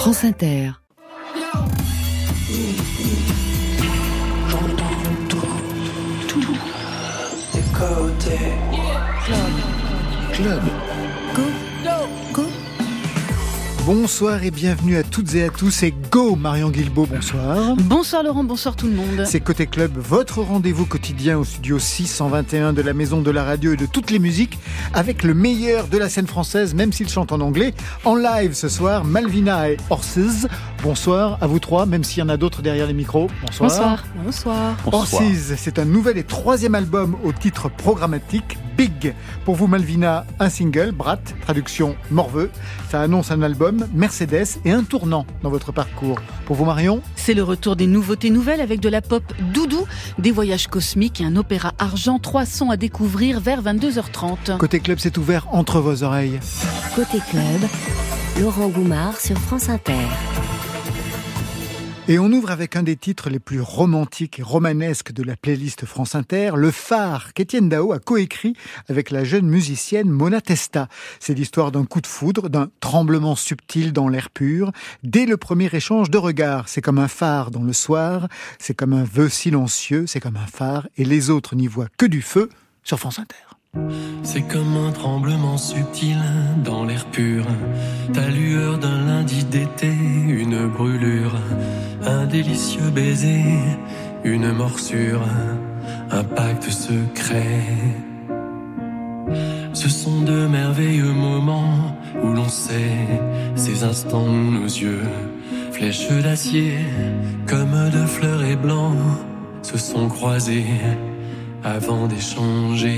France Inter. J'entends tout des côtés. Club. Go. Bonsoir et bienvenue à toutes et à tous, et go Marion Guilbault, bonsoir. Bonsoir Laurent, bonsoir tout le monde. C'est Côté Club, votre rendez-vous quotidien au studio 621 de la Maison de la Radio et de toutes les musiques, avec le meilleur de la scène française, même s'il chante en anglais. En live ce soir, Malvina et Horses. Bonsoir à vous trois, même s'il y en a d'autres derrière les micros. Bonsoir. Bonsoir. Horses, c'est un nouvel et troisième album au titre programmatique, Big. Pour vous Malvina, un single, Brat, traduction morveux. Ça annonce un album, Mercedes, et un tournant dans votre parcours. Pour vous Marion ? C'est le retour des nouveautés nouvelles avec de la pop doudou, des voyages cosmiques et un opéra argent. 3 sons à découvrir vers 22h30. Côté Club, c'est ouvert entre vos oreilles. Côté Club, Laurent Goumard sur France Inter. Et on ouvre avec un des titres les plus romantiques et romanesques de la playlist France Inter, Le Phare, qu'Étienne Dao a coécrit avec la jeune musicienne Mona Testa. C'est l'histoire d'un coup de foudre, d'un tremblement subtil dans l'air pur. Dès le premier échange de regards, c'est comme un phare dans le soir, c'est comme un vœu silencieux, c'est comme un phare, et les autres n'y voient que du feu sur France Inter. C'est comme un tremblement subtil dans l'air pur, ta lueur d'un lundi d'été, une brûlure, un délicieux baiser, une morsure, un pacte secret. Ce sont de merveilleux moments où l'on sait ces instants où nos yeux, flèches d'acier, comme de fleurs et blancs, se sont croisés avant d'échanger.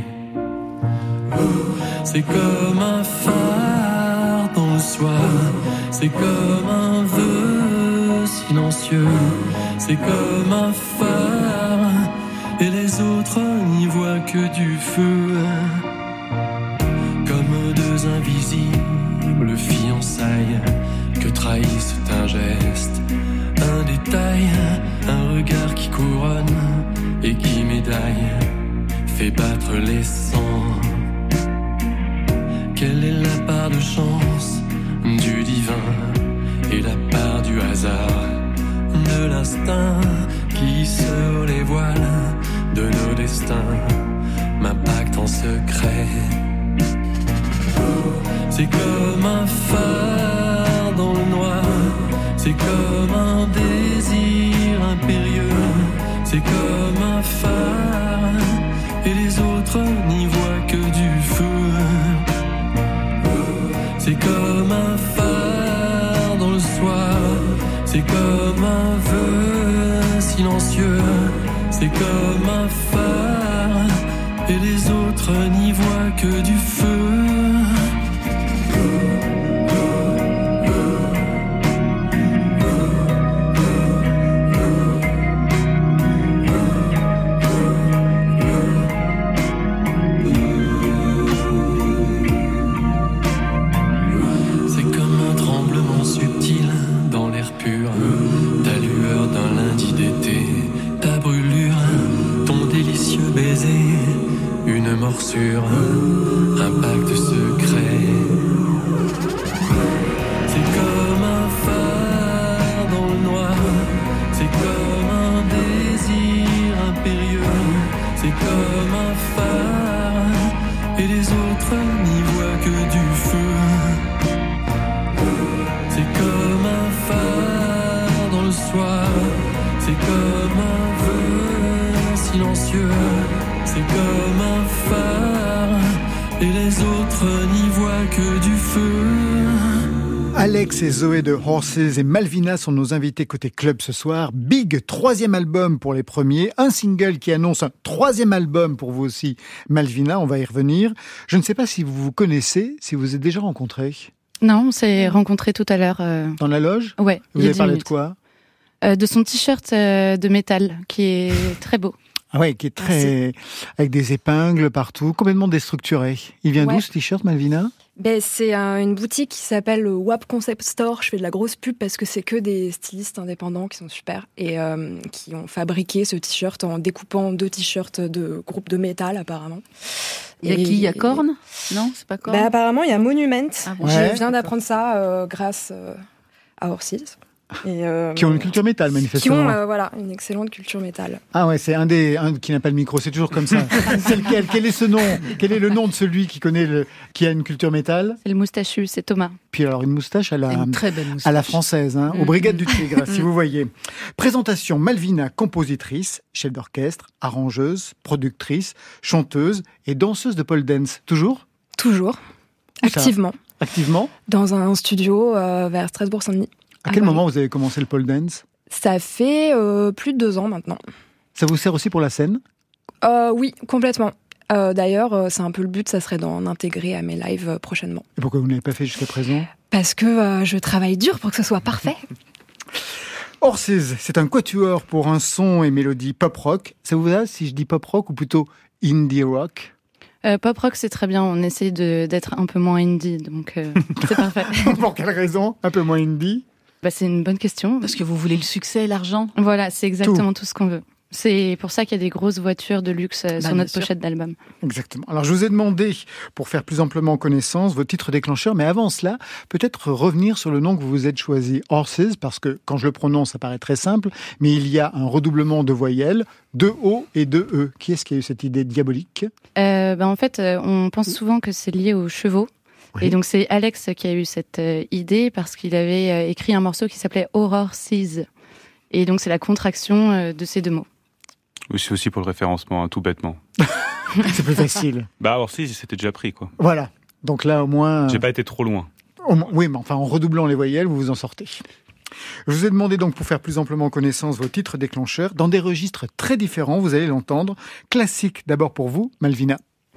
C'est comme un phare dans le soir, c'est comme un vœu silencieux, c'est comme un phare, et les autres n'y voient que du feu. Comme deux invisibles fiançailles que trahissent un geste, un détail, un regard qui couronne et qui médaille, fait battre les sangs. Quelle est la part de chance du divin et la part du hasard, de l'instinct qui sur les voiles de nos destins m'impacte en secret. C'est comme un phare dans le noir, c'est comme un désir impérieux, c'est comme un phare, et les autres n'y voient que du feu. C'est comme un phare dans le soir, c'est comme un vœu silencieux, c'est comme un phare, et les autres n'y voient que du feu. Un pacte secret. C'est comme un phare dans le noir, c'est comme un désir impérieux, c'est comme un phare, et les autres n'y voient que du feu. C'est comme un phare dans le soir, c'est comme un vœu silencieux, c'est comme un phare, et les autres n'y voient que du feu. Alex et Zoé de Horses et Malvina sont nos invités côté club ce soir. Big, 3e album pour les premiers, un single qui annonce un 3e album pour vous aussi, Malvina, on va y revenir. Je ne sais pas si vous vous connaissez, si vous êtes déjà rencontrés. Non, on s'est rencontrés tout à l'heure. Dans la loge ? Ouais. Vous avez parlé de quoi ? De son t-shirt de métal, qui est très beau. Ah ouais, qui est très... avec des épingles partout, complètement déstructuré. Il vient d'où ce t-shirt, Malvina ? C'est une boutique qui s'appelle le WAP Concept Store. Je fais de la grosse pub parce que c'est que des stylistes indépendants qui sont super et qui ont fabriqué ce t-shirt en découpant 2 t-shirts de groupes de métal apparemment. Il y a qui ? Il y a Korn ? Non, c'est pas Korn ? Apparemment, il y a Monument. Ah bon. Je viens d'apprendre ça grâce à Orsiz. Qui ont une culture métal, manifestement. Qui ont voilà, une excellente culture métal. Ah ouais, c'est un qui n'a pas le micro, c'est toujours comme ça. C'est lequel ? Quel est ce nom ? Quel est le nom de celui qui qui a une culture métal ? C'est le moustachu, c'est Thomas. Puis alors une moustache une très belle moustache. à la française, aux Brigades du Tigre, si vous voyez. Présentation, Malvina, compositrice, chef d'orchestre, arrangeuse, productrice, chanteuse et danseuse de pole dance. Toujours ? Toujours. Activement. Activement ? Dans un studio vers Strasbourg-Saint-Denis. À quel moment vous avez commencé le pole dance ? Ça fait plus de 2 ans maintenant. Ça vous sert aussi pour la scène ? Oui, complètement. D'ailleurs, c'est un peu le but, ça serait d'en intégrer à mes lives prochainement. Et pourquoi vous ne l'avez pas fait jusqu'à présent ? Parce que je travaille dur pour que ce soit parfait. Orsiz, c'est un quatuor pour un son et mélodie pop-rock. Ça vous va si je dis pop-rock ou plutôt indie rock ? Pop rock, c'est très bien. On essaye d'être un peu moins indie, donc c'est parfait. Pour quelle raison ? Un peu moins indie ? C'est une bonne question. Parce que vous voulez le succès et l'argent ? Voilà, c'est exactement tout ce qu'on veut. C'est pour ça qu'il y a des grosses voitures de luxe sur notre pochette d'album. Exactement. Alors, je vous ai demandé, pour faire plus amplement connaissance, vos titres déclencheurs. Mais avant cela, peut-être revenir sur le nom que vous vous êtes choisi, Orsiz, parce que quand je le prononce, ça paraît très simple, mais il y a un redoublement de voyelles, 2 O et 2 E. Qui est-ce qui a eu cette idée diabolique ? En fait, on pense souvent que c'est lié aux chevaux. Oui. Et donc, c'est Alex qui a eu cette idée parce qu'il avait écrit un morceau qui s'appelait Horror Seas. Et donc, c'est la contraction de ces 2 mots. Oui, c'est aussi pour le référencement, tout bêtement. C'est plus facile. Orsiz, c'était déjà pris, quoi. Voilà. Donc là, au moins... J'ai pas été trop loin. Oui, mais enfin, en redoublant les voyelles, vous vous en sortez. Je vous ai demandé donc, pour faire plus amplement connaissance, vos titres déclencheurs, dans des registres très différents, vous allez l'entendre. Classique, d'abord pour vous, Malvina.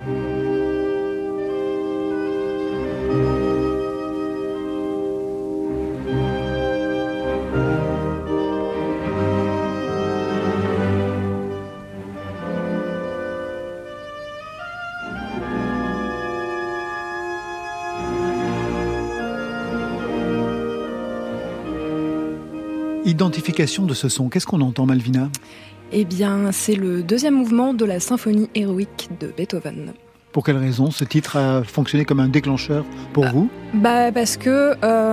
Identification de ce son. Qu'est-ce qu'on entend, Malvina ? Eh bien, c'est le 2e mouvement de la symphonie héroïque de Beethoven. Pour quelle raison ce titre a fonctionné comme un déclencheur pour vous ? Parce que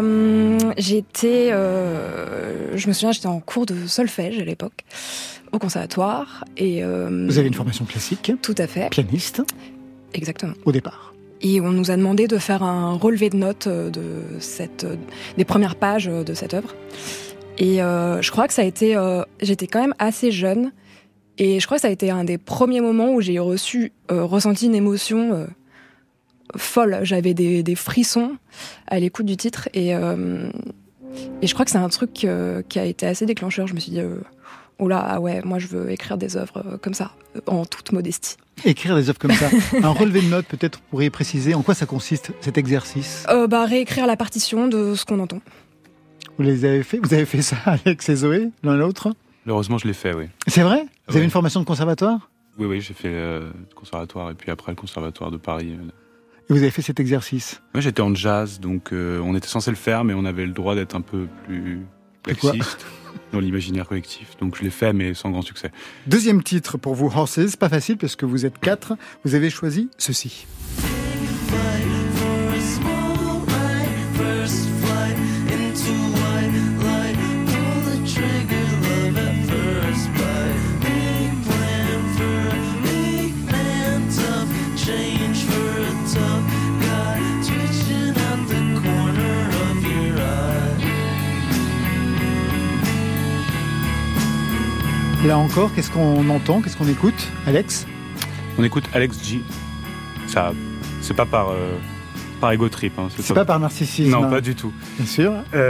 je me souviens, j'étais en cours de solfège à l'époque, au conservatoire. Et, vous avez une formation classique ? Tout à fait. Pianiste ? Exactement. Au départ. Et on nous a demandé de faire un relevé de notes des premières pages de cette œuvre. Et je crois que ça a été... j'étais quand même assez jeune. Et je crois que ça a été un des premiers moments où j'ai ressenti une émotion folle. J'avais des frissons à l'écoute du titre. Et je crois que c'est un truc qui a été assez déclencheur. Je me suis dit... ah ouais, moi je veux écrire des œuvres comme ça, en toute modestie. Écrire des œuvres comme ça. Un relevé de notes, peut-être, vous pourriez préciser en quoi ça consiste, cet exercice ? Réécrire la partition de ce qu'on entend. Vous les avez fait ? Vous avez fait ça, Alex et Zoé, l'un l'autre ? Heureusement, je l'ai fait, oui. C'est vrai ? Vous avez une formation de conservatoire ? Oui, j'ai fait le conservatoire et puis après le conservatoire de Paris. Et vous avez fait cet exercice ? Moi, j'étais en jazz, donc on était censé le faire, mais on avait le droit d'être un peu plus laxiste dans l'imaginaire collectif. Donc je l'ai fait, mais sans grand succès. 2e titre pour vous, Horses. Pas facile parce que vous êtes 4. Vous avez choisi ceci. Là encore, qu'est-ce qu'on entend ? Qu'est-ce qu'on écoute, Alex ? On écoute Alex G. Ça, c'est pas par ego trip. Hein, c'est pas par narcissisme. Non, pas du tout. Bien sûr.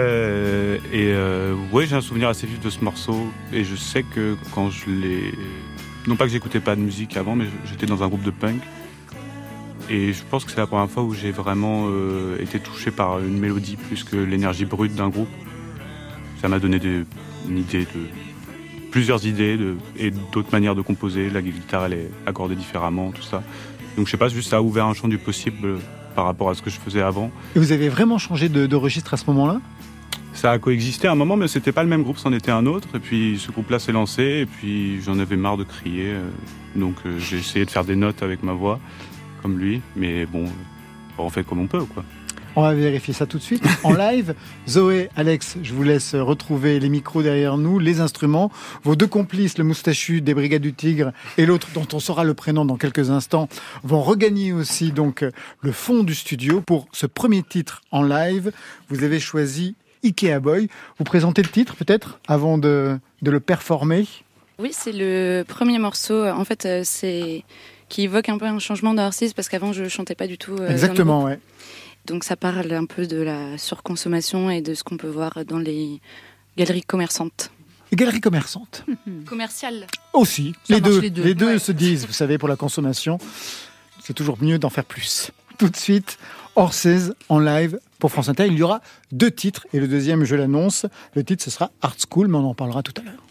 Ouais, j'ai un souvenir assez vif de ce morceau. Et je sais que quand je l'ai... Non pas que j'écoutais pas de musique avant, mais j'étais dans un groupe de punk. Et je pense que c'est la première fois où j'ai vraiment été touché par une mélodie plus que l'énergie brute d'un groupe. Ça m'a donné plusieurs idées et d'autres manières de composer. La guitare, elle est accordée différemment, tout ça. Donc je sais pas, juste ça a ouvert un champ du possible par rapport à ce que je faisais avant. Et vous avez vraiment changé de registre à ce moment-là ? Ça a coexisté à un moment, mais c'était pas le même groupe, c'en était un autre. Et puis ce groupe-là s'est lancé, et puis j'en avais marre de crier. Donc j'ai essayé de faire des notes avec ma voix, comme lui. Mais bon, on fait comme on peut, quoi. On va vérifier ça tout de suite en live. Zoé, Alex, je vous laisse retrouver les micros derrière nous, les instruments. Vos deux complices, le moustachu des Brigades du Tigre et l'autre dont on saura le prénom dans quelques instants, vont regagner aussi donc le fond du studio pour ce premier titre en live. Vous avez choisi Ikea Boy. Vous présentez le titre peut-être avant de le performer? Oui, c'est le premier morceau. En fait, c'est qui évoque un peu un changement d'artiste parce qu'avant je chantais pas du tout. Exactement, ouais. Donc ça parle un peu de la surconsommation et de ce qu'on peut voir dans les galeries commerçantes. Les galeries commerçantes. Commerciales. Aussi, Ça les marche deux, les deux. ouais. Se disent, vous savez, pour la consommation, c'est toujours mieux d'en faire plus. Tout de suite, Horses en live pour France Inter. Il y aura 2 titres et le deuxième, je l'annonce, le titre ce sera Art School, mais on en parlera tout à l'heure.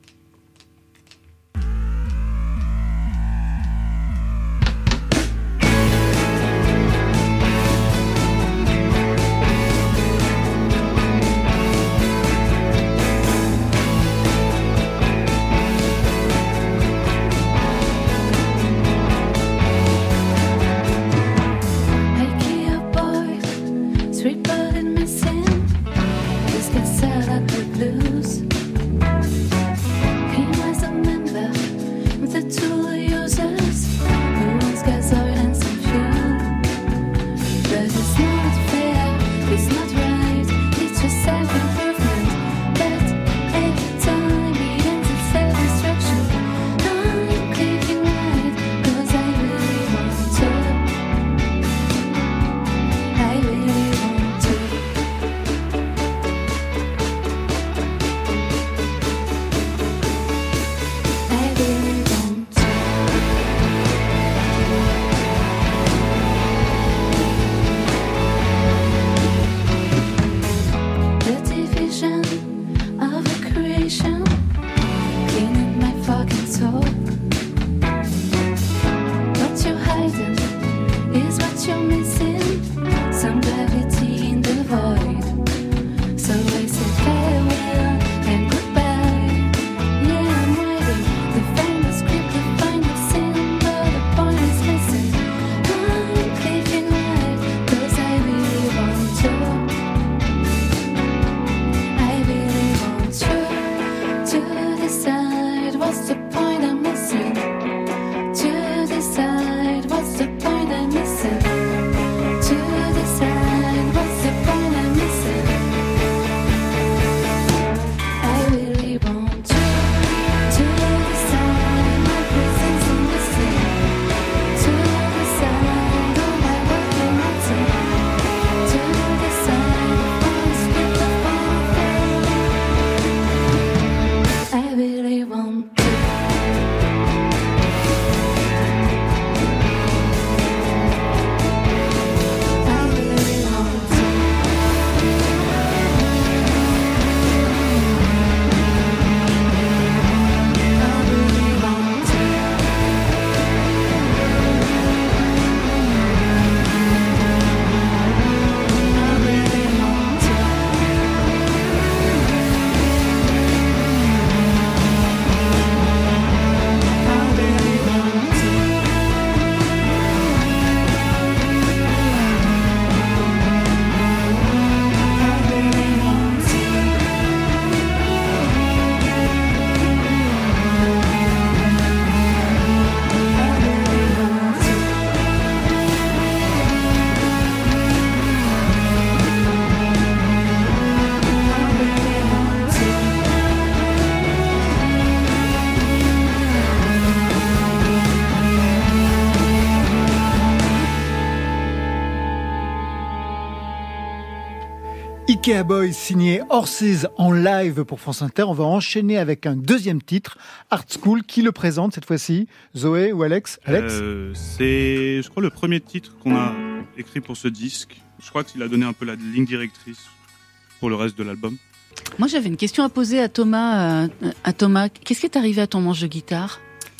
Ikea Boy signé Horses en live pour France Inter. On va enchaîner avec un deuxième titre, Art School. Qui le présente cette fois-ci? Zoé ou Alex? C'est, je crois, le premier titre qu'on a écrit pour ce disque. Je crois qu'il a donné un peu la ligne directrice pour le reste de l'album. Moi, j'avais une question à poser à Thomas. Qu'est-ce qui est arrivé à ton manche de guitare?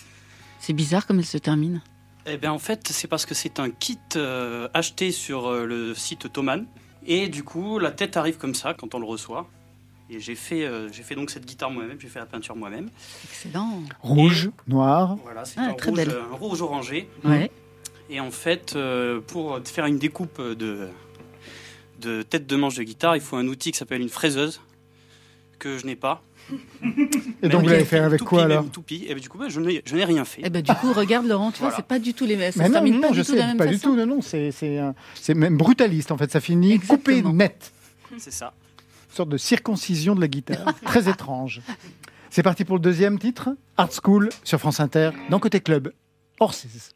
C'est bizarre comme elle se termine. Eh bien, en fait, c'est parce que c'est un kit acheté sur le site Thomann. Et du coup, la tête arrive comme ça quand on le reçoit. Et j'ai fait donc cette guitare moi-même, j'ai fait la peinture moi-même. Excellent. Rouge, noir. Voilà, c'est très belle. Un rouge orangé. Ouais. Et en fait, pour faire une découpe de tête de manche de guitare, il faut un outil qui s'appelle une fraiseuse, que je n'ai pas. Et donc vous l'avez fait avec quoi alors? Et du coup, du rien fait. Et du coup, regarde Laurent, tu vois, c'est pas du tout les mêmes. Mais non, je sais, pas du tout. Non, c'est même brutaliste en fait. Ça finit coupé net. C'est ça. Une sorte de circoncision de la guitare, très étrange. C'est parti pour le deuxième titre, Art School sur France Inter, dans Côté Club, Horses.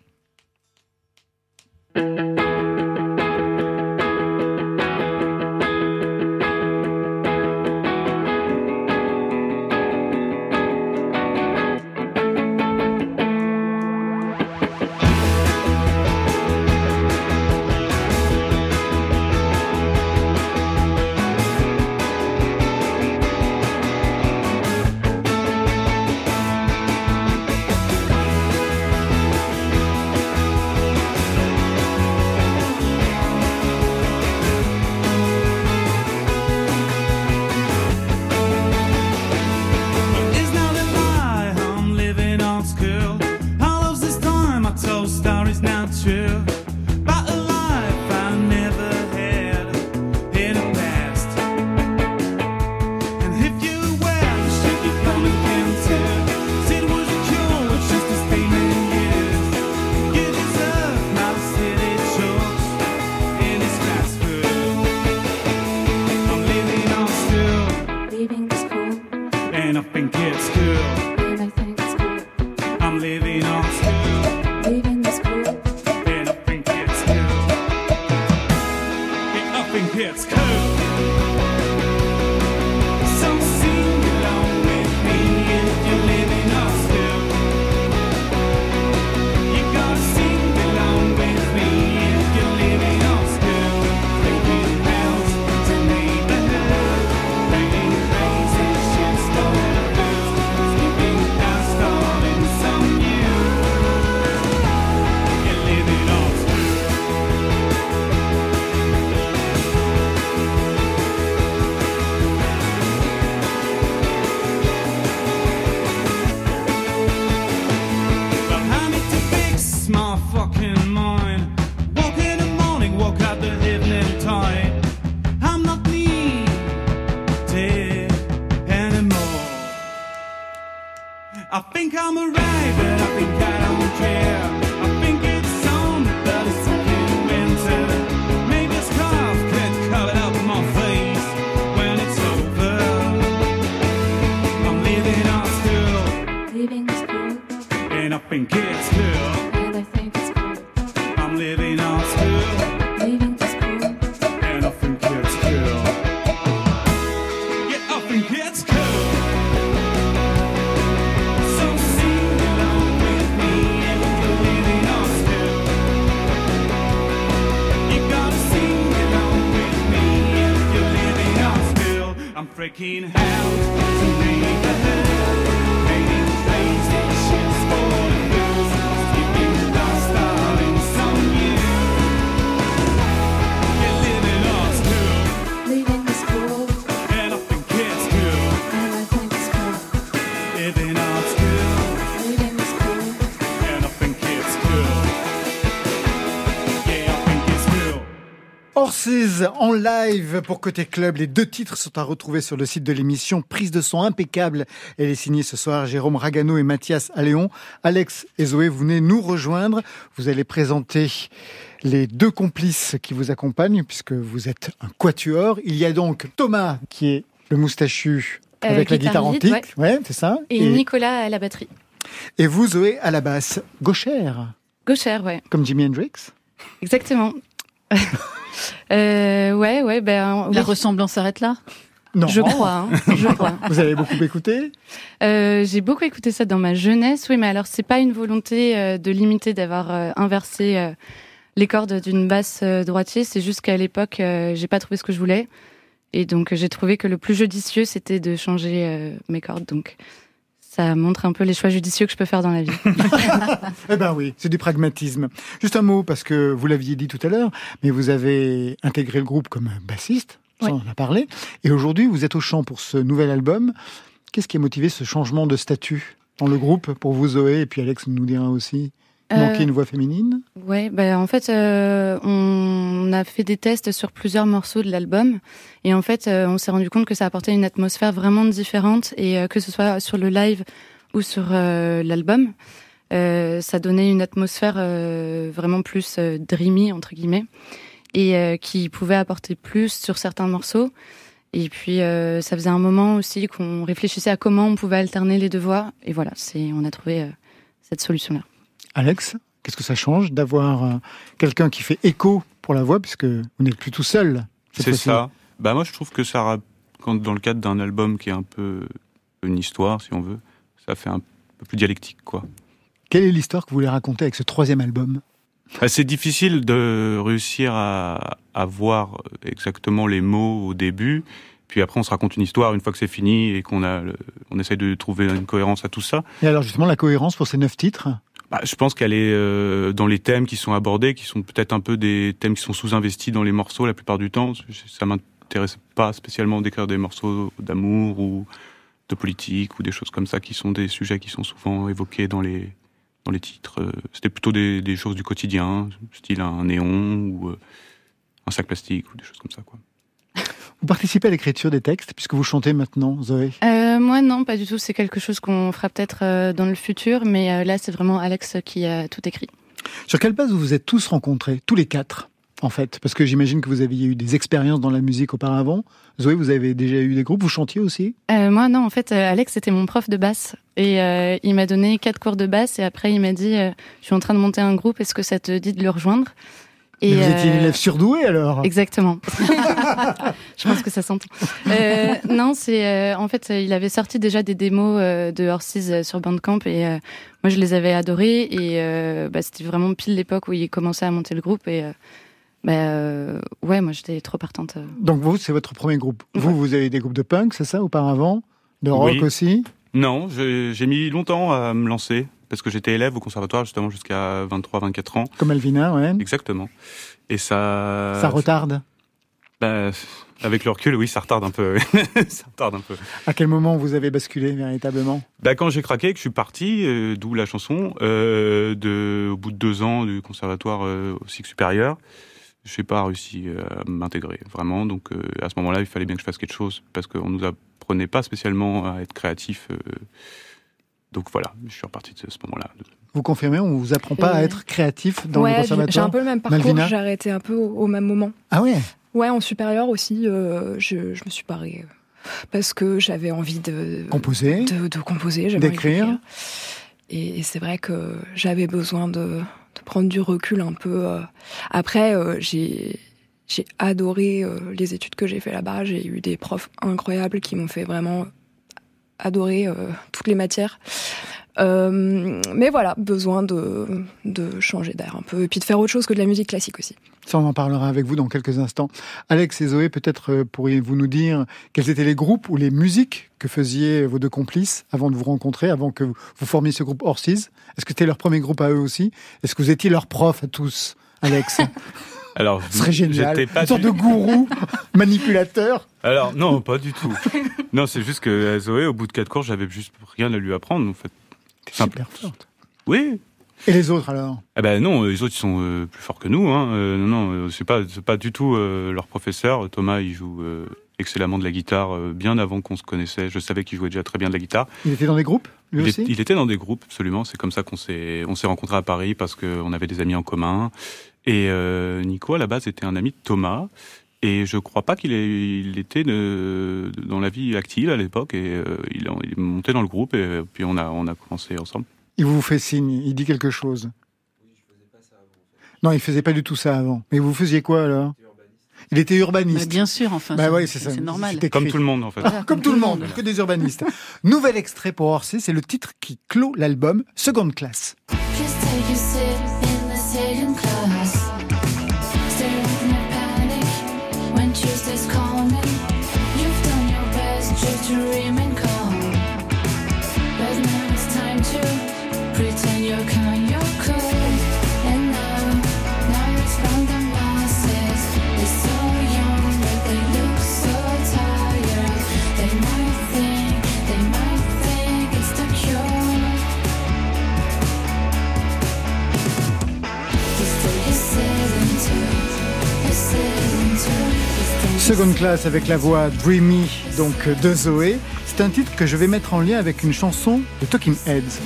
Horses en live pour Côté Club. Les 2 titres sont à retrouver sur le site de l'émission. Prise de son impeccable. Elle est signée ce soir Jérôme Ragano et Mathias Alléon. Alex et Zoé, vous venez nous rejoindre. Vous allez présenter les 2 complices qui vous accompagnent puisque vous êtes un quatuor. Il y a donc Thomas qui est le moustachu avec la guitare antique. Ouais, c'est ça. Et Nicolas à la batterie. Et vous, Zoé, à la basse. Gauchère. Gauchère, ouais. Comme Jimi Hendrix. Exactement. La ressemblance s'arrête là? Non. Je crois. Vous avez beaucoup écouté? J'ai beaucoup écouté ça dans ma jeunesse, oui, mais alors c'est pas une volonté de limiter, d'avoir inversé les cordes d'une basse droitier, c'est juste qu'à l'époque, j'ai pas trouvé ce que je voulais, et donc j'ai trouvé que le plus judicieux, c'était de changer mes cordes, donc ça montre un peu les choix judicieux que je peux faire dans la vie. Eh ben oui, c'est du pragmatisme. Juste un mot, parce que vous l'aviez dit tout à l'heure, mais vous avez intégré le groupe comme bassiste, ça on en a parlé, et aujourd'hui vous êtes au chant pour ce nouvel album. Qu'est-ce qui a motivé ce changement de statut dans le groupe pour vous, Zoé, et puis Alex nous dira aussi Manquait une voix féminine ? Ouais, en fait, on a fait des tests sur plusieurs morceaux de l'album et en fait, on s'est rendu compte que ça apportait une atmosphère vraiment différente et que ce soit sur le live ou sur l'album, ça donnait une atmosphère vraiment plus dreamy entre guillemets et qui pouvait apporter plus sur certains morceaux. Et puis, ça faisait un moment aussi qu'on réfléchissait à comment on pouvait alterner les deux voix. Et voilà, on a trouvé cette solution-là. Alex, qu'est-ce que ça change d'avoir quelqu'un qui fait écho pour la voix, puisque vous n'êtes plus tout seul? C'est ça. Moi, je trouve que ça, dans le cadre d'un album qui est un peu une histoire, si on veut, ça fait un peu plus dialectique, quoi. Quelle est l'histoire que vous voulez raconter avec ce 3e album? C'est difficile de réussir à voir exactement les mots au début, puis après on se raconte une histoire une fois que c'est fini et qu'on essaie de trouver une cohérence à tout ça. Et alors justement, la cohérence pour ces 9 titres? Je pense qu'elle est dans les thèmes qui sont abordés, qui sont peut-être un peu des thèmes qui sont sous-investis dans les morceaux la plupart du temps. Ça m'intéresse pas spécialement d'écrire des morceaux d'amour ou de politique ou des choses comme ça qui sont des sujets qui sont souvent évoqués dans les titres. C'était plutôt des choses du quotidien, style un néon ou un sac plastique ou des choses comme ça, quoi. Vous participez à l'écriture des textes, puisque vous chantez maintenant, Zoé? Moi, non, pas du tout. C'est quelque chose qu'on fera peut-être dans le futur, mais là, c'est vraiment Alex qui a tout écrit. Sur quelle base vous vous êtes tous rencontrés, tous les 4, en fait? Parce que j'imagine que vous aviez eu des expériences dans la musique auparavant. Zoé, vous avez déjà eu des groupes, vous chantiez aussi? Moi, non, en fait, Alex était mon prof de basse. Et il m'a donné 4 cours de basse, et après, il m'a dit je suis en train de monter un groupe, est-ce que ça te dit de le rejoindre? Et vous étiez une élève surdouée alors? Exactement. Je pense que ça s'entend. Non, en fait, il avait sorti déjà des démos de Horses sur Bandcamp et moi je les avais adorés et c'était vraiment pile l'époque où il commençait à monter le groupe et ouais, moi j'étais trop partante. Donc vous, c'est votre premier groupe. Ouais. Vous avez des groupes de punk, c'est ça, auparavant? De rock aussi? Non, j'ai mis longtemps à me lancer. Parce que j'étais élève au conservatoire justement jusqu'à 23-24 ans. Comme Alvina, ouais. Exactement. Et ça... Ça retarde? Avec le recul, oui, ça retarde un peu. Ça retarde un peu. À quel moment vous avez basculé véritablement? Quand j'ai craqué, que je suis parti, d'où la chanson, au bout de 2 ans du conservatoire au cycle supérieur, je n'ai pas réussi à m'intégrer, vraiment. Donc à ce moment-là, il fallait bien que je fasse quelque chose, parce qu'on ne nous apprenait pas spécialement à être créatif. Donc voilà, je suis reparti de ce moment-là. Vous confirmez, on ne vous apprend pas à être créatif dans le conservatoire? J'ai un peu le même parcours, Malvina? j'ai arrêté un peu au même moment. Ah ouais? Ouais, en supérieur aussi, je me suis barrée parce que j'avais envie de composer, de composer, d'écrire. Et c'est vrai que j'avais besoin de prendre du recul un peu. Après, j'ai adoré les études que j'ai fait là-bas. J'ai eu des profs incroyables qui m'ont fait vraiment adorer toutes les matières. Mais voilà, besoin de changer d'air un peu et puis de faire autre chose que de la musique classique aussi. Ça, on en parlera avec vous dans quelques instants. Alex et Zoé, peut-être pourriez-vous nous dire quels étaient les groupes ou les musiques que faisiez vos 2 complices avant de vous rencontrer, avant que vous formiez ce groupe Horses? Est-ce que c'était leur premier groupe à eux aussi? Est-ce que vous étiez leur prof à tous, Alex? Alors, ce serait génial, une sorte de gourou manipulateur. Alors non, pas du tout. Non, c'est juste que Zoé, au bout de 4 cours, j'avais juste rien à lui apprendre, en fait. Super forte. Oui. Et les autres alors? Non, les autres ils sont plus forts que nous. Non, c'est pas du tout leur professeur. Thomas, il joue excellemment de la guitare bien avant qu'on se connaissait. Je savais qu'il jouait déjà très bien de la guitare. Il était dans des groupes, lui aussi? Il était dans des groupes, absolument. C'est comme ça qu'on s'est rencontrés à Paris parce qu'on avait des amis en commun. Et Nico, à la base, était un ami de Thomas. Et je crois pas il était dans la vie active à l'époque. Et il est monté dans le groupe et puis on a commencé ensemble. Il vous fait signe, il dit quelque chose? Oui, je faisais pas ça avant. En fait. Non, il faisait pas du tout ça avant. Mais vous faisiez quoi alors? Il était urbaniste. Bien sûr, enfin, ouais, c'est normal. Comme tout le monde, en fait. Voilà, comme tout le monde, que des urbanistes. Nouvel extrait pour Horses, c'est le titre qui clôt l'album, Seconde Classe. Second Class avec la voix Dreamy donc de Zoé. C'est un titre que je vais mettre en lien avec une chanson de Talking Heads.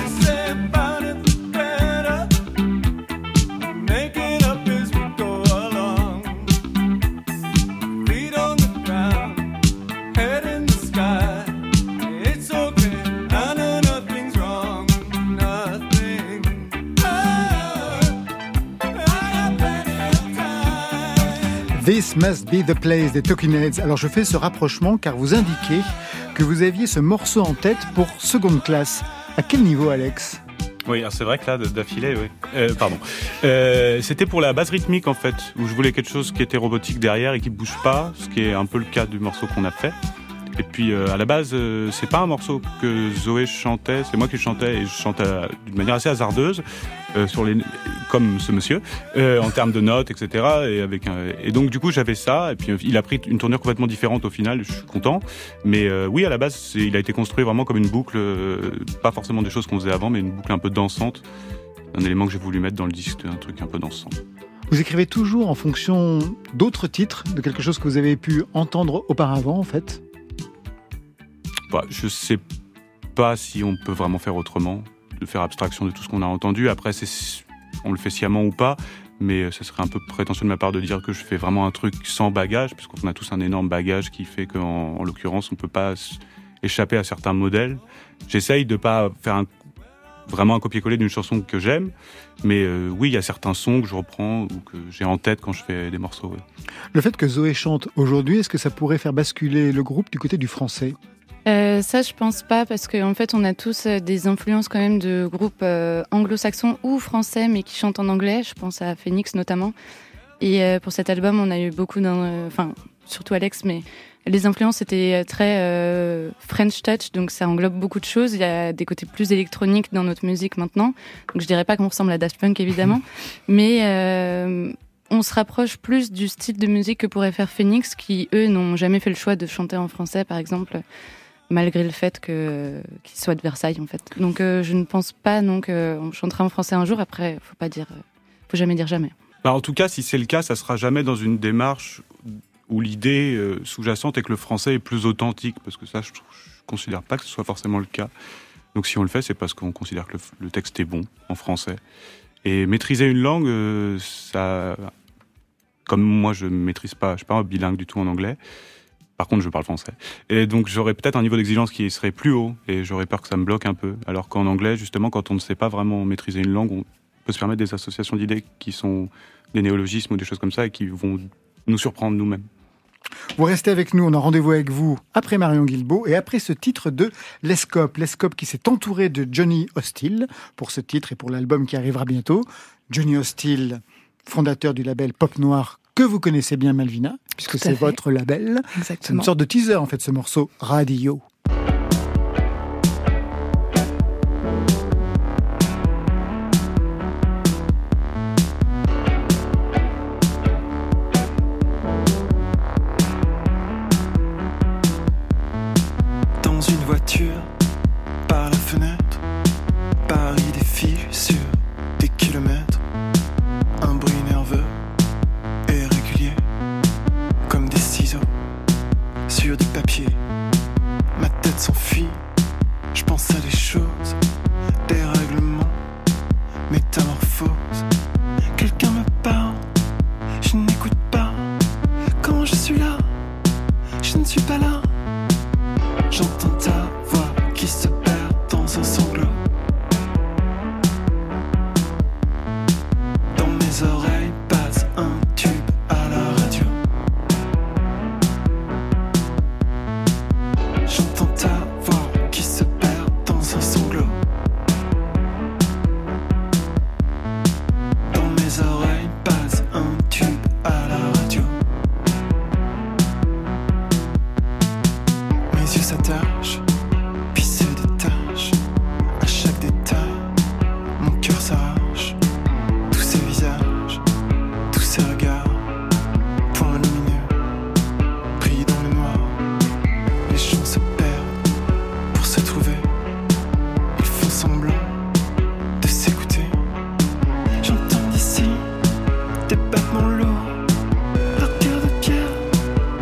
This Must Be the Place des Talking Heads. Alors je fais ce rapprochement car vous indiquez que vous aviez ce morceau en tête pour Second Class. À quel niveau, Alex ? Oui, alors c'est vrai que là, d'affilée, oui. C'était pour la base rythmique, en fait, où je voulais quelque chose qui était robotique derrière et qui bouge pas, ce qui est un peu le cas du morceau qu'on a fait. Et puis, à la base, c'est pas un morceau que Zoé chantait, c'est moi qui chantais, et je chantais d'une manière assez hasardeuse, comme ce monsieur, en termes de notes, etc. Et donc, du coup, j'avais ça, et puis il a pris une tournure complètement différente au final, je suis content. Mais oui, à la base, il a été construit vraiment comme une boucle, pas forcément des choses qu'on faisait avant, mais une boucle un peu dansante. Un élément que j'ai voulu mettre dans le disque, un truc un peu dansant. Vous écrivez toujours en fonction d'autres titres, de quelque chose que vous avez pu entendre auparavant, en fait ? Je sais pas si on peut vraiment faire autrement, de faire abstraction de tout ce qu'on a entendu. Après, on le fait sciemment ou pas, mais ce serait un peu prétentieux de ma part de dire que je fais vraiment un truc sans bagage, puisqu'on a tous un énorme bagage qui fait qu'en l'occurrence, on peut pas échapper à certains modèles. J'essaye de pas faire vraiment un copier-coller d'une chanson que j'aime, mais oui, il y a certains sons que je reprends ou que j'ai en tête quand je fais des morceaux. Ouais. Le fait que Zoé chante aujourd'hui, est-ce que ça pourrait faire basculer le groupe du côté du français ? Ça, je pense pas, parce qu'en fait, on a tous des influences quand même de groupes anglo-saxons ou français, mais qui chantent en anglais. Je pense à Phoenix notamment. Et pour cet album, on a eu beaucoup surtout Alex, mais les influences étaient très French touch, donc ça englobe beaucoup de choses. Il y a des côtés plus électroniques dans notre musique maintenant. Donc je dirais pas qu'on ressemble à Daft Punk, évidemment, mais on se rapproche plus du style de musique que pourrait faire Phoenix, qui, eux, n'ont jamais fait le choix de chanter en français, par exemple, malgré le fait qu'ils soient de Versailles, en fait. Donc, je ne pense pas qu'on chantera en français un jour. Après, faut jamais dire jamais. En tout cas, si c'est le cas, ça sera jamais dans une démarche où l'idée sous-jacente est que le français est plus authentique, parce que ça, je considère pas que ce soit forcément le cas. Donc, si on le fait, c'est parce qu'on considère que le texte est bon en français. Et maîtriser une langue, ça... Comme moi, je suis pas un bilingue du tout en anglais. Par contre, je parle français. Et donc, j'aurais peut-être un niveau d'exigence qui serait plus haut, et j'aurais peur que ça me bloque un peu. Alors qu'en anglais, justement, quand on ne sait pas vraiment maîtriser une langue, on peut se permettre des associations d'idées qui sont des néologismes ou des choses comme ça, et qui vont nous surprendre nous-mêmes. Vous restez avec nous, on a rendez-vous avec vous après Marion Guilbault et après ce titre de Lescope. Lescope qui s'est entouré de Johnny Hostile pour ce titre et pour l'album qui arrivera bientôt. Johnny Hostile, fondateur du label Pop Noir que vous connaissez bien, Malvina, puisque c'est votre label. Exactement. C'est une sorte de teaser, en fait, ce morceau Radio. Dans une voiture, par la fenêtre, Paris défile sur des kilomètres, un bruit nerveux et régulier, comme des ciseaux sur du papier. Ma tête s'enfuit, je pense à des choses, des règlements, métamorphoses. Quelqu'un me parle, je n'écoute pas. Quand je suis là, je ne suis pas là. J'entends ta voix qui se perd dans un sanglot. Dans mes oreilles passe un tube à la radio. J'entends ta voix qui se perd dans un sanglot. Dans mes oreilles passe un tube à la radio. Mes yeux s'attachent, puis se détachent. À chaque détail, mon cœur s'arrache. Tous ces visages, tous ces regards, points lumineux, pris dans le noir. Les gens se perdent pour se trouver. Ils font semblant de s'écouter. J'entends d'ici des battements lourds, leur cœur de pierre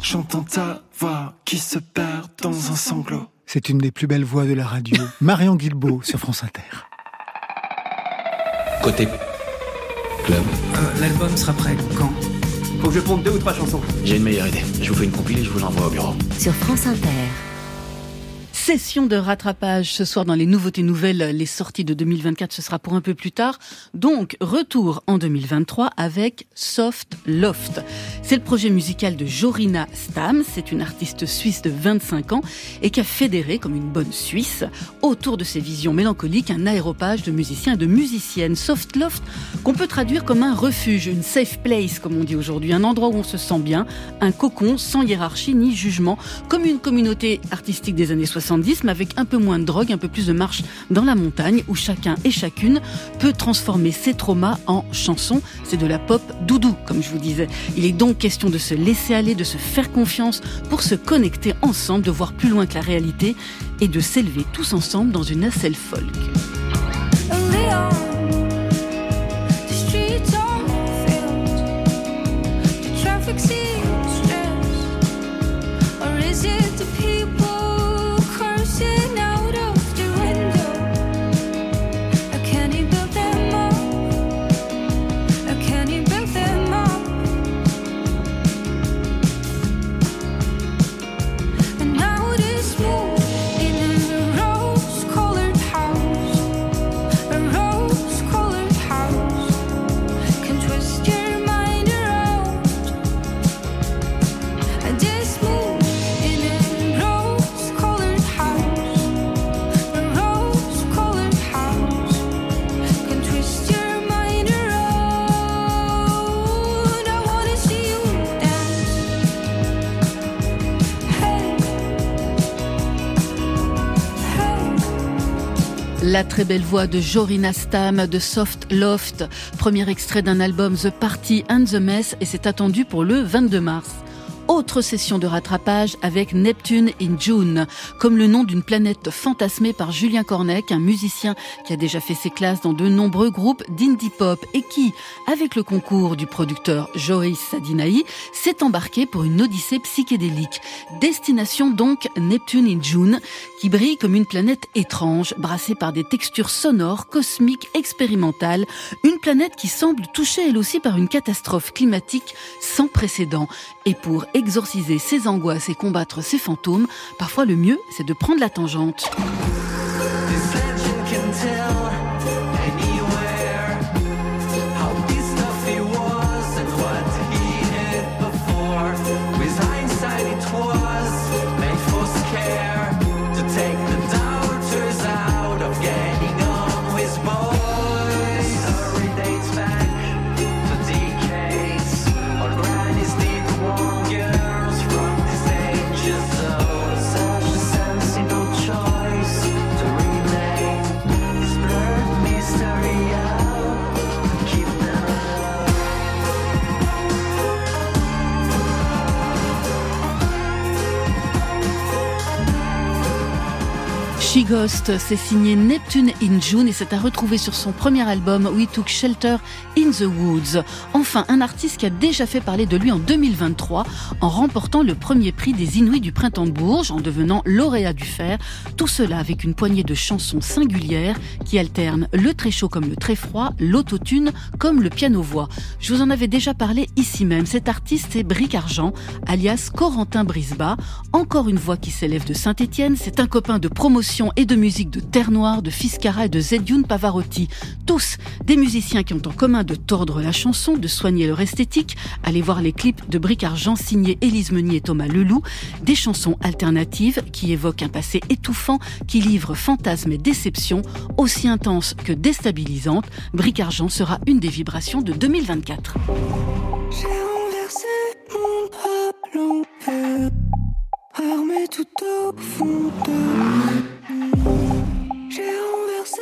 j'entends ta voix qui se perd dans un sanglot. C'est une des plus belles voix de la radio. Marion Guilbault sur France Inter. Côté club. L'album sera prêt quand ? Faut que je ponde 2 ou 3 chansons. J'ai une meilleure idée. Je vous fais une compilée et je vous l'envoie au bureau. Sur France Inter. Session de rattrapage ce soir dans les nouveautés nouvelles. Les sorties de 2024, ce sera pour un peu plus tard. Donc, retour en 2023 avec Soft Loft. C'est le projet musical de Jorina Stam. C'est une artiste suisse de 25 ans et qui a fédéré, comme une bonne Suisse, autour de ses visions mélancoliques, un aéropage de musiciens et de musiciennes. Soft Loft, qu'on peut traduire comme un refuge, une safe place, comme on dit aujourd'hui. Un endroit où on se sent bien, un cocon sans hiérarchie ni jugement, comme une communauté artistique des années 70, mais avec un peu moins de drogue, un peu plus de marche dans la montagne, où chacun et chacune peut transformer ses traumas en chansons. C'est de la pop doudou, comme je vous disais. Il est donc question de se laisser aller, de se faire confiance pour se connecter ensemble, de voir plus loin que la réalité et de s'élever tous ensemble dans une nacelle folk. La très belle voix de Jorina Stam de Soft Loft, premier extrait d'un album The Party and the Mess, et c'est attendu pour le 22 mars. Autre session de rattrapage avec Neptune in June, comme le nom d'une planète fantasmée par Julien Cornec, un musicien qui a déjà fait ses classes dans de nombreux groupes d'indie pop et qui, avec le concours du producteur Joris Sadinaï, s'est embarqué pour une odyssée psychédélique. Destination donc Neptune in June, qui brille comme une planète étrange, brassée par des textures sonores, cosmiques, expérimentales, une planète qui semble touchée elle aussi par une catastrophe climatique sans précédent. Et pour exorciser ses angoisses et combattre ses fantômes, parfois le mieux, c'est de prendre la tangente. She Ghost, c'est signé Neptune in June et c'est à retrouver sur son premier album We Took Shelter in the Woods. Enfin, un artiste qui a déjà fait parler de lui en 2023 en remportant le premier prix des Inuits du Printemps de Bourges, en devenant lauréat du Fer. Tout cela avec une poignée de chansons singulières qui alternent le très chaud comme le très froid, l'autotune comme le piano-voix. Je vous en avais déjà parlé ici même. Cet artiste, c'est Bric Argent, alias Corentin Brisbas. Encore une voix qui s'élève de Saint-Étienne. C'est un copain de promotion et de musique de Terre Noire, de Fiskara et de Zedioun Pavarotti. Tous des musiciens qui ont en commun de tordre la chanson, de soigner leur esthétique. Allez voir les clips de Bric Argent signés Élise Meunier et Thomas Leloup. Des chansons alternatives qui évoquent un passé étouffant, qui livrent fantasmes et déceptions aussi intenses que déstabilisantes. Bric Argent sera une des vibrations de 2024. J'ai renversé mon drap l'envers, armé tout au fond de moi. J'ai renversé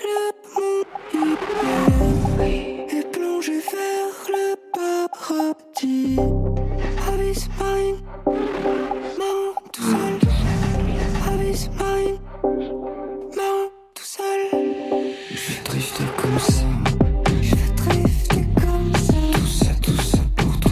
le monde hyper et plongé vers le paradis. Abyss mine, main tout seul. Abyss mine, main tout seul. Je vais drifter comme ça. Je vais drifter comme ça. Tout ça pour toi.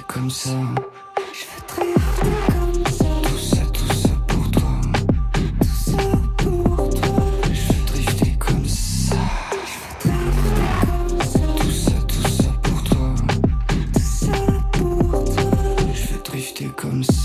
comme ça. Je veux drifter comme ça. Tout ça pour toi. Tout ça pour toi. Je veux drifter comme ça. Je veux drifter comme ça. Tout ça pour toi. Tout ça pour toi. Je veux drifter comme ça.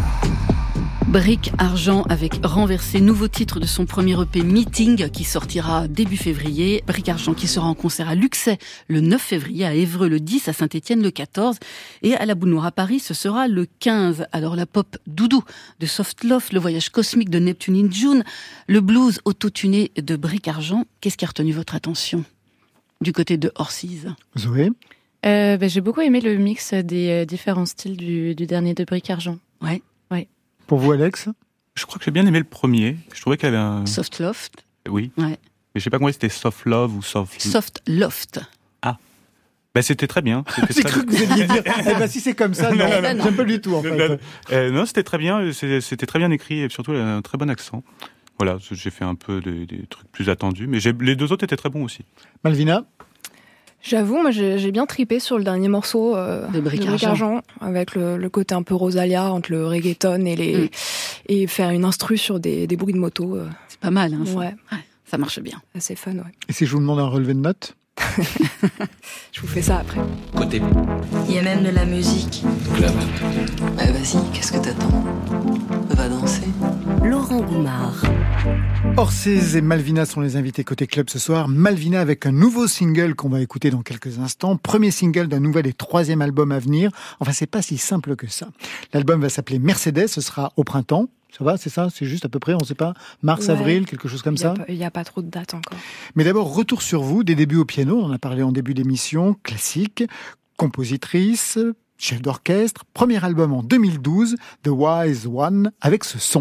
Bric Argent avec Renversé, nouveau titre de son premier EP Meeting qui sortira début février. Bric Argent qui sera en concert à Luxay le 9 février, à Évreux le 10, à Saint-Étienne le 14 et à la Boule Noire à Paris ce sera le 15. Alors la pop doudou de Soft Love, le voyage cosmique de Neptune in June, le blues auto-tuné de Bric Argent, qu'est-ce qui a retenu votre attention du côté de Horses? Zoé? J'ai beaucoup aimé le mix des différents styles du dernier de Bric Argent. Ouais. Pour vous, Alex? Je crois que j'ai bien aimé le premier. Je trouvais qu'il y avait un... Soft Loft. Oui. Ouais. Mais je sais pas comment c'était Soft Love ou Soft Loft. Ah. Ben, c'était très bien. J'ai cru que vous alliez dire, si c'est comme ça, non, j'aime pas du tout, en fait. Non, c'était très bien. C'était très bien écrit et surtout un très bon accent. Voilà, j'ai fait un peu des trucs plus attendus, mais les deux autres étaient très bons aussi. Malvina? J'avoue, moi j'ai bien tripé sur le dernier morceau de Bric Argent, avec le côté un peu Rosalia entre le reggaeton et faire une instru sur des bruits de moto. C'est pas mal, hein, ça. Ouais. Ça marche bien. C'est fun, ouais. Et si je vous demande un relevé de notes? Je vous fais ça après. Côté. Il y a même de la musique. Club. Vas-y, qu'est-ce que t'attends? Va danser. Laurent Goumard. Horses et Malvina sont les invités côté club ce soir. Malvina avec un nouveau single qu'on va écouter dans quelques instants. Premier single d'un nouvel et troisième album à venir. Enfin, c'est pas si simple que ça. L'album va s'appeler Mercedes, ce sera au printemps. Ça va, c'est ça? C'est juste à peu près, on sait pas, mars, avril, quelque chose comme ça? Il n'y a pas trop de dates encore. Mais d'abord, retour sur vous, des débuts au piano, on en a parlé en début d'émission, classique, compositrice, chef d'orchestre, premier album en 2012, The Wise One, avec ce son.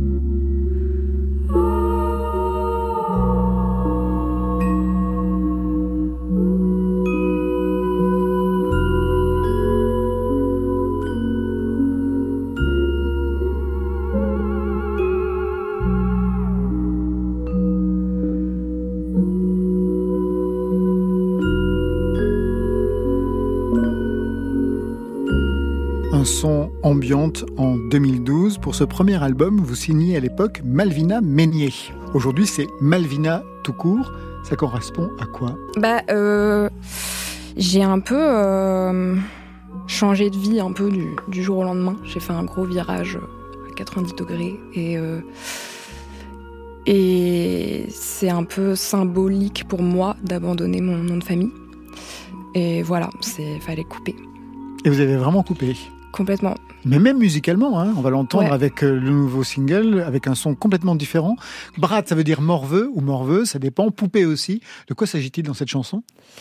Son ambiante en 2012. Pour ce premier album, vous signez à l'époque Malvina Meignier. Aujourd'hui, c'est Malvina tout court. Ça correspond à quoi? J'ai un peu changé de vie un peu du jour au lendemain. J'ai fait un gros virage à 90 degrés et c'est un peu symbolique pour moi d'abandonner mon nom de famille. Et voilà, fallait couper. Et vous avez vraiment coupé? Complètement. Mais même musicalement, hein, on va l'entendre avec le nouveau single, avec un son complètement différent. Brat, ça veut dire morveux ou morveuse, ça dépend. Poupée aussi. De quoi s'agit-il dans cette chanson?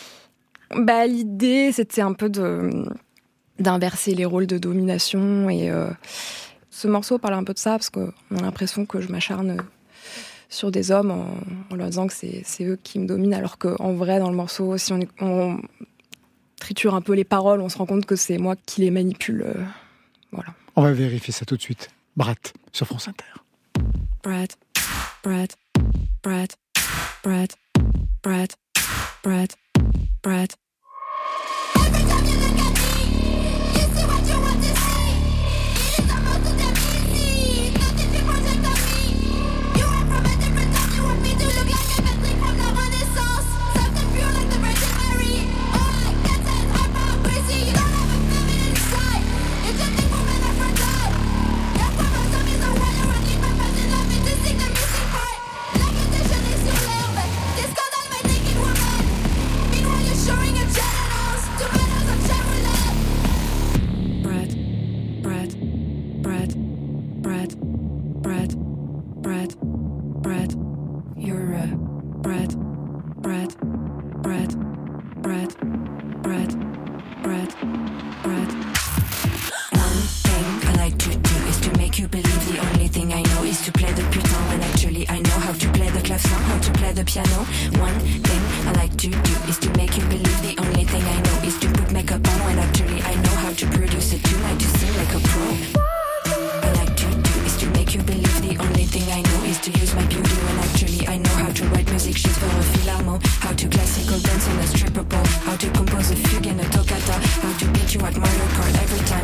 L'idée, c'était un peu d'inverser les rôles de domination. Et ce morceau parle un peu de ça, parce qu'on a l'impression que je m'acharne sur des hommes en leur disant que c'est eux qui me dominent, alors qu'en vrai, dans le morceau, si on triture un peu les paroles, on se rend compte que c'est moi qui les manipule. Voilà. On va vérifier ça tout de suite. Brat, sur France Inter. Brat, Brat, Brat, Brat, Brat, Brat, Brat. How to compose a fugue and a toccata. How to beat you at Mario Kart every time.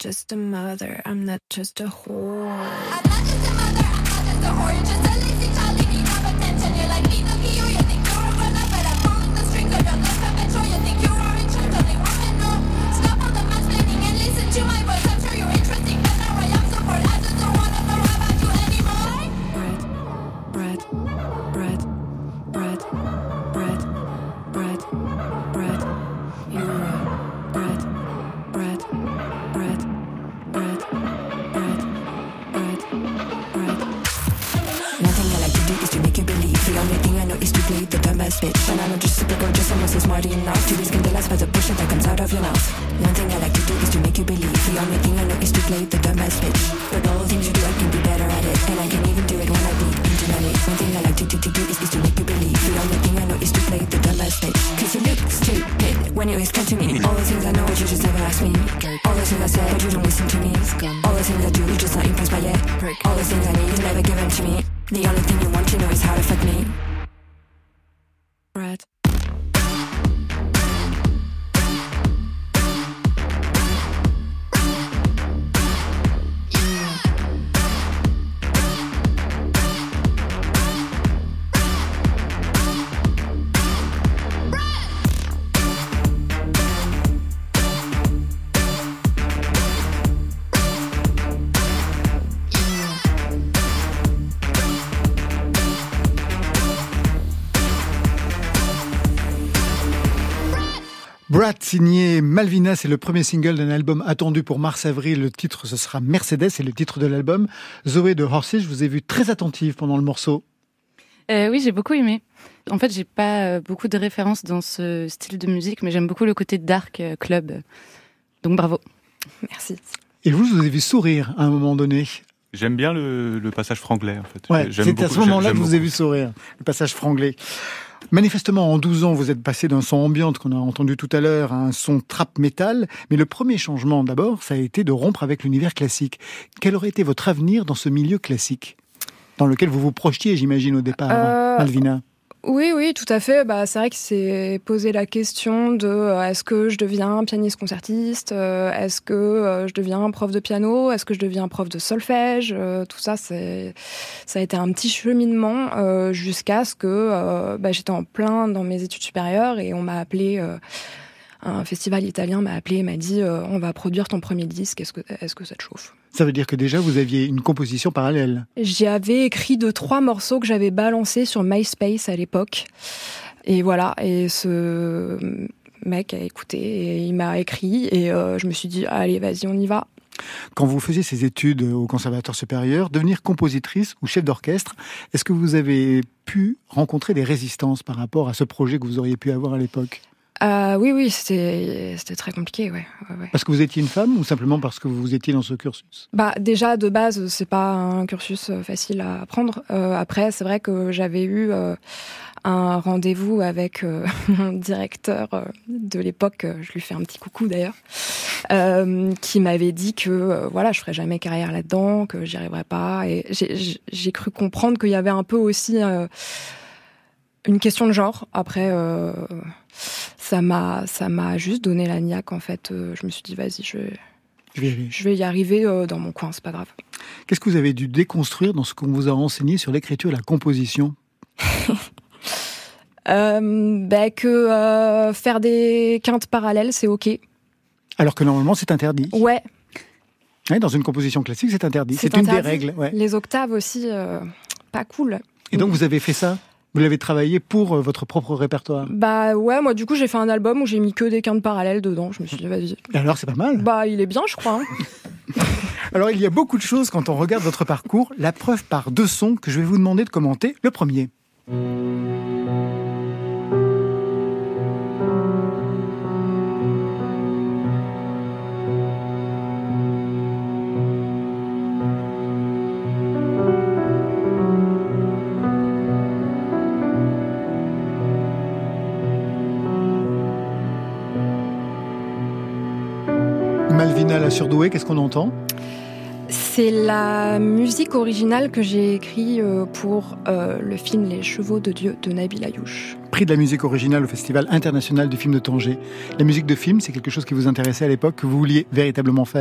just a mother, I'm not just a whore. Bitch, and I'm not just super gorgeous, I'm also smart enough to be scandalized by the bullshit that comes out of your mouth. One thing I like to do is to make you believe. The only thing I know is to play the dumbass bitch. But all the things you do, I can be better at it, and I can even do it when I bleed internally. One thing I like to do is to make you believe. The only thing I know is to play the dumbass bitch. Cause you look stupid when you always come to me. All the things I know, but you just never ask me. All the things I said, but you don't listen to me. All the things I do, you're just not impressed by it. All the things I need, you never give them to me. The only thing you want to know is how to fuck me. Brad. Brat, signé Malvina, c'est le premier single d'un album attendu pour mars-avril. Le titre, ce sera Mercedes, c'est le titre de l'album. Zoé de Horses, je vous ai vu très attentive pendant le morceau. Oui, j'ai beaucoup aimé. En fait, j'ai pas beaucoup de références dans ce style de musique, mais j'aime beaucoup le côté dark club. Donc bravo. Merci. Et vous avez vu sourire à un moment donné. J'aime bien le passage franglais, en fait. Ouais, c'est à ce moment-là que je vous ai vu sourire, le passage franglais. Manifestement, en 12 ans, vous êtes passé d'un son ambiante qu'on a entendu tout à l'heure à un son trap metal. Mais le premier changement, d'abord, ça a été de rompre avec l'univers classique. Quel aurait été votre avenir dans ce milieu classique, dans lequel vous vous projetiez, j'imagine, au départ, Malvina? Oui, tout à fait. C'est vrai qu'il s'est posé la question de est-ce que je deviens pianiste concertiste, est-ce que je deviens prof de piano, est-ce que je deviens prof de solfège, tout ça, ça a été un petit cheminement jusqu'à ce que j'étais en plein dans mes études supérieures et on m'a appelé. Un festival italien m'a appelé et m'a dit on va produire ton premier disque, est-ce que ça te chauffe? Ça veut dire que déjà vous aviez une composition parallèle. J'avais écrit 2-3 morceaux que j'avais balancés sur MySpace à l'époque. Et voilà, et ce mec a écouté et il m'a écrit et je me suis dit allez, vas-y, on y va. Quand vous faisiez ces études au Conservatoire supérieur, devenir compositrice ou chef d'orchestre, est-ce que vous avez pu rencontrer des résistances par rapport à ce projet que vous auriez pu avoir à l'époque? Oui, c'était très compliqué, ouais. Parce que vous étiez une femme ou simplement parce que vous étiez dans ce cursus? Déjà, de base, c'est pas un cursus facile à apprendre. Après, c'est vrai que j'avais eu un rendez-vous avec mon directeur de l'époque, je lui fais un petit coucou d'ailleurs, qui m'avait dit que je ferais jamais carrière là-dedans, que j'y arriverais pas. Et j'ai cru comprendre qu'il y avait un peu aussi une question de genre. Après, ça m'a juste donné la niaque, en fait. Je me suis dit, vas-y, je vais y arriver dans mon coin, c'est pas grave. Qu'est-ce que vous avez dû déconstruire dans ce qu'on vous a enseigné sur l'écriture et la composition? Que faire des quintes parallèles, c'est OK. Alors que normalement, c'est interdit. Ouais. Ouais, dans une composition classique, c'est interdit. C'est une des règles. Ouais. Les octaves aussi, pas cool. Et donc, vous avez fait ça? Vous l'avez travaillé pour votre propre répertoire? Ouais, moi du coup j'ai fait un album où j'ai mis que des quintes parallèles dedans. Je me suis dit vas-y. Et alors c'est pas mal? Il est bien, je crois. Alors il y a beaucoup de choses quand on regarde votre parcours. La preuve par 2 sons que je vais vous demander de commenter. Le premier. Malvina la surdouée, qu'est-ce qu'on entend? C'est la musique originale que j'ai écrite pour le film Les Chevaux de Dieu de Nabil Ayouch. Prix de la musique originale au Festival international du film de Tanger. La musique de film, c'est quelque chose qui vous intéressait à l'époque, que vous vouliez véritablement faire?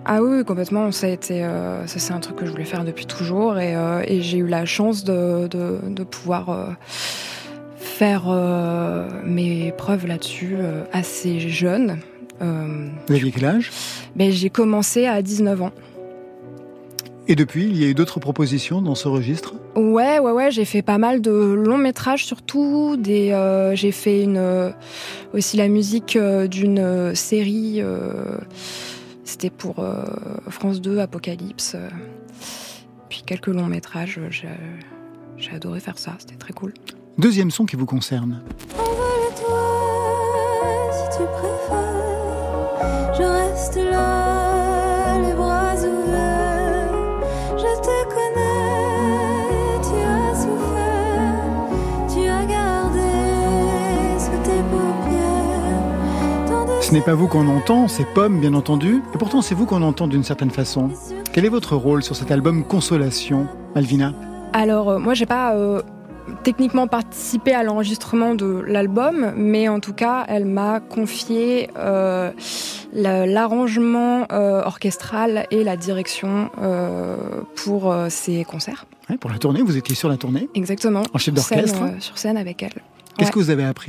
Ah oui, complètement. Ça c'est un truc que je voulais faire depuis toujours et j'ai eu la chance de pouvoir faire mes preuves là-dessus assez jeune. Vous aviez quel âge ? J'ai commencé à 19 ans. Et depuis, il y a eu d'autres propositions dans ce registre ? Ouais, j'ai fait pas mal de longs métrages surtout. J'ai fait aussi la musique d'une série. C'était pour France 2, Apocalypse. Puis quelques longs métrages. J'ai adoré faire ça, c'était très cool. Deuxième son qui vous concerne. Envole-toi si tu préfères. Je reste là, les bras ouverts. Je te connais, tu as souffert. Tu as gardé sous tes paupières. Ce n'est pas vous qu'on entend, c'est Pomme, bien entendu. Et pourtant, c'est vous qu'on entend d'une certaine façon. Quel est votre rôle sur cet album Consolation, Malvina ? Alors, moi, j'ai pas techniquement participé à l'enregistrement de l'album, mais en tout cas, elle m'a confié l'arrangement orchestral et la direction pour ses concerts. Ouais, pour la tournée, vous étiez sur la tournée ? Exactement. En chef d'orchestre ? Sur scène avec elle. Qu'est-ce que vous avez appris ?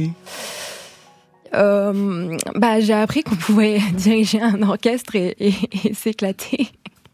J'ai appris qu'on pouvait diriger un orchestre et s'éclater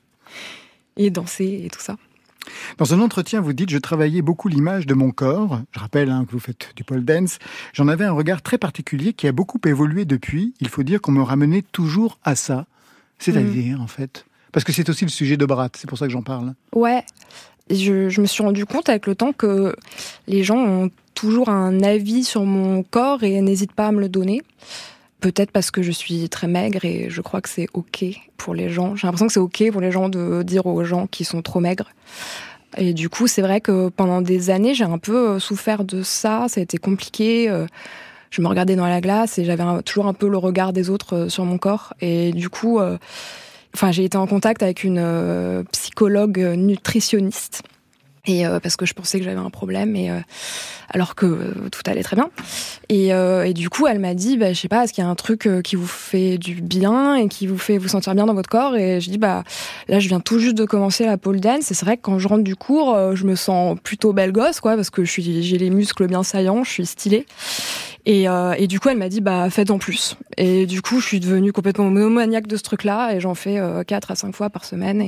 et danser et tout ça. Dans un entretien, vous dites « Je travaillais beaucoup l'image de mon corps ». Je rappelle que vous faites du pole dance. J'en avais un regard très particulier qui a beaucoup évolué depuis. Il faut dire qu'on me ramenait toujours à ça. C'est-à-dire, en fait. Parce que c'est aussi le sujet de Brat, c'est pour ça que j'en parle. Ouais, je me suis rendu compte avec le temps que les gens ont toujours un avis sur mon corps et n'hésitent pas à me le donner. Peut-être parce que je suis très maigre et je crois que c'est OK pour les gens. J'ai l'impression que c'est OK pour les gens de dire aux gens qui sont trop maigres. Et du coup, c'est vrai que pendant des années, j'ai un peu souffert de ça. Ça a été compliqué. Je me regardais dans la glace et j'avais toujours un peu le regard des autres sur mon corps. Et du coup, j'ai été en contact avec une psychologue nutritionniste. Et parce que je pensais que j'avais un problème, alors que tout allait très bien. Et du coup, elle m'a dit, je sais pas, est-ce qu'il y a un truc qui vous fait du bien et qui vous fait vous sentir bien dans votre corps ? Et je dis, là, je viens tout juste de commencer la pole dance. Et c'est vrai que quand je rentre du cours, je me sens plutôt belle gosse, quoi, parce que j'ai les muscles bien saillants, je suis stylée. Et du coup, elle m'a dit, faites en plus. Et du coup, je suis devenue complètement monomaniaque de ce truc-là, et j'en fais 4 à 5 fois par semaine.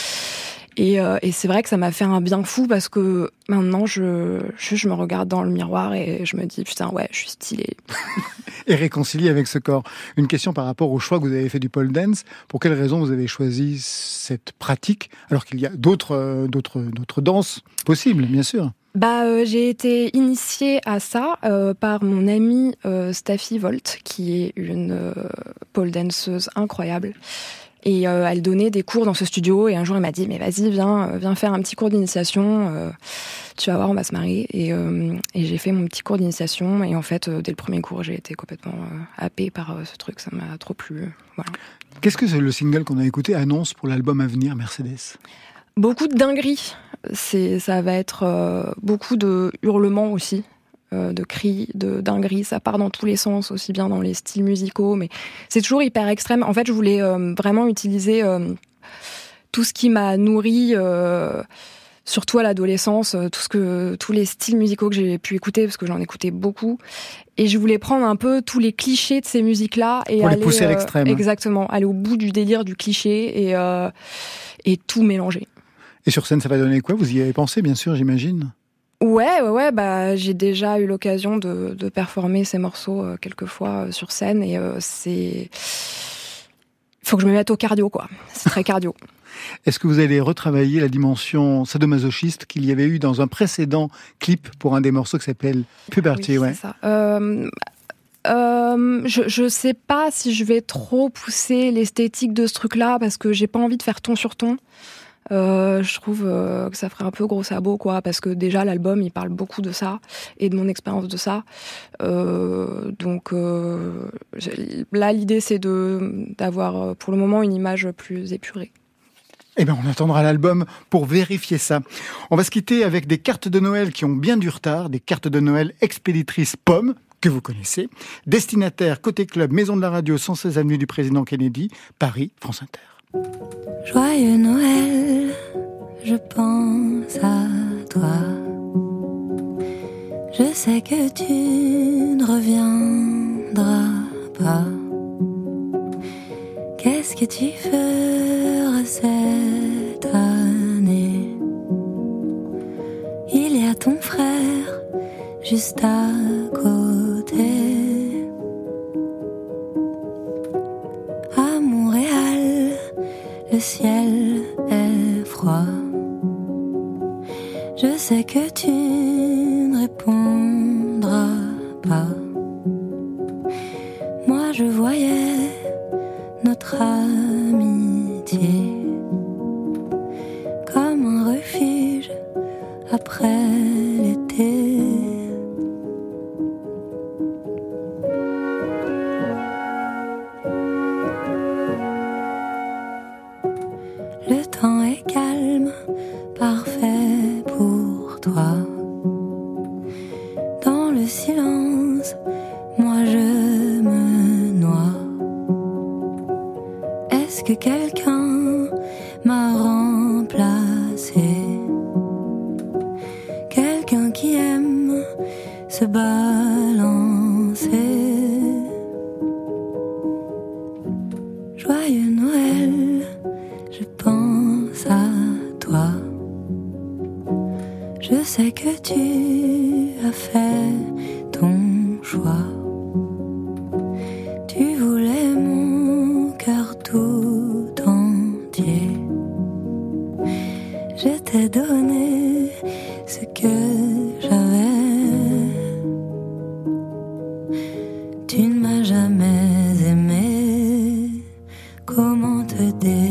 Et c'est vrai que ça m'a fait un bien fou parce que maintenant je me regarde dans le miroir et je me dis putain ouais je suis stylée. Et réconciliée avec ce corps. Une question par rapport au choix que vous avez fait du pole dance. Pour quelles raisons vous avez choisi cette pratique alors qu'il y a d'autres danses possibles, bien sûr? J'ai été initiée à ça par mon amie Staffy Volt qui est une pole danseuse incroyable. Et elle donnait des cours dans ce studio et un jour elle m'a dit mais vas-y viens faire un petit cours d'initiation, tu vas voir on va se marier et j'ai fait mon petit cours d'initiation et en fait dès le premier cours j'ai été complètement happée par ce truc, ça m'a trop plu. Voilà. Qu'est-ce que le single qu'on a écouté annonce pour l'album à venir, Mercedes? Beaucoup de dingueries, ça va être beaucoup de hurlements aussi. De cris, de dingueries, ça part dans tous les sens, aussi bien dans les styles musicaux, mais c'est toujours hyper extrême. En fait, je voulais vraiment utiliser tout ce qui m'a nourri, surtout à l'adolescence, tous les styles musicaux que j'ai pu écouter, parce que j'en écoutais beaucoup, et je voulais prendre un peu tous les clichés de ces musiques-là et pour aller les pousser à l'extrême. Exactement, aller au bout du délire du cliché et tout mélanger. Et sur scène, ça va donner quoi? Vous y avez pensé, bien sûr, j'imagine. Ouais, j'ai déjà eu l'occasion de performer ces morceaux quelques fois sur scène et il faut que je me mette au cardio, quoi. C'est très cardio. Est-ce que vous allez retravailler la dimension sadomasochiste qu'il y avait eu dans un précédent clip pour un des morceaux qui s'appelle Puberty? Oui, c'est ça. Je sais pas si je vais trop pousser l'esthétique de ce truc-là parce que j'ai pas envie de faire ton sur ton. Je trouve que ça ferait un peu gros sabot, quoi, parce que déjà l'album il parle beaucoup de ça et de mon expérience de ça. Donc là l'idée c'est d'avoir pour le moment une image plus épurée. Eh bien, on attendra l'album pour vérifier ça. On va se quitter avec des cartes de Noël qui ont bien du retard, des cartes de Noël expéditrices Pomme, que vous connaissez, destinataire côté club Maison de la Radio 116 avenue du Président Kennedy, Paris, France Inter. Joyeux Noël, je pense à toi. Je sais que tu ne reviendras pas. Qu'est-ce que tu feras cette année? Il y a ton frère juste à côté. À Montréal, le ciel est froid. Je sais que tu ne répondras pas. Moi je voyais notre amitié comme un refuge après l'été. Le temps est calme, parfait pour toi. Dans le silence, moi je me noie. Est-ce que quelqu'un m'a remplacé? Quelqu'un qui aime se balancer. Joyeux Noël, je pense à toi. Je sais que tu as fait ton choix. Tu voulais mon cœur tout entier. Je t'ai donné ce que j'avais. Tu ne m'as jamais aimé. Comment te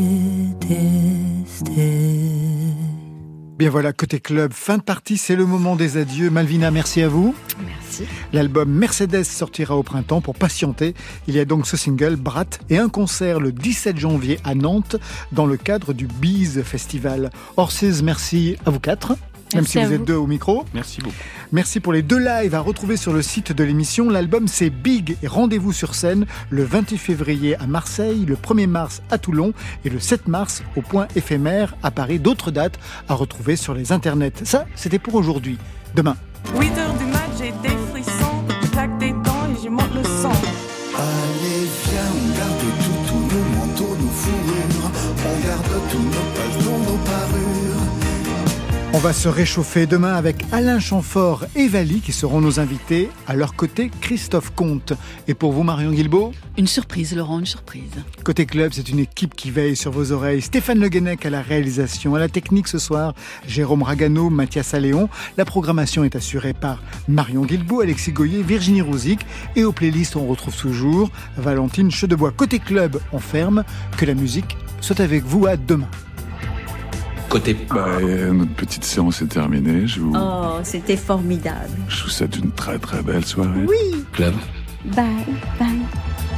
détester? Bien voilà, côté club, fin de partie, c'est le moment des adieux. Malvina, merci à vous. Merci. L'album Mercedes sortira au printemps. Pour patienter, il y a donc ce single, Brat, et un concert le 17 janvier à Nantes dans le cadre du Bise Festival. Orsiz, merci à vous quatre. Même si vous êtes deux au micro. Merci beaucoup. Merci pour les 2 lives à retrouver sur le site de l'émission. L'album c'est Big et rendez-vous sur scène le 28 février à Marseille, le 1er mars à Toulon et le 7 mars au Point Éphémère à Paris. D'autres dates à retrouver sur les internets. Ça, c'était pour aujourd'hui. Demain. 8h du mat, j'ai des frissons, je claque des dents et je monte le son. Allez, viens, on garde tous nos manteaux, nos fourrures. On garde tous nos pages dans nos parures. On va se réchauffer demain avec Alain Chamfort et Vali qui seront nos invités. À leur côté, Christophe Comte. Et pour vous, Marion Guilbault ? Une surprise, Laurent, une surprise. Côté club, c'est une équipe qui veille sur vos oreilles. Stéphane Le Guenec à la réalisation, à la technique ce soir, Jérôme Ragano, Mathias Alléon. La programmation est assurée par Marion Guilbault, Alexis Goyer, Virginie Rouzic. Et aux playlists, on retrouve toujours Valentine Chedebois. Côté club, on ferme. Que la musique soit avec vous. À demain. Côté... notre petite séance est terminée. Oh, c'était formidable. Je vous souhaite une très très belle soirée. Oui. Club. Bye, bye.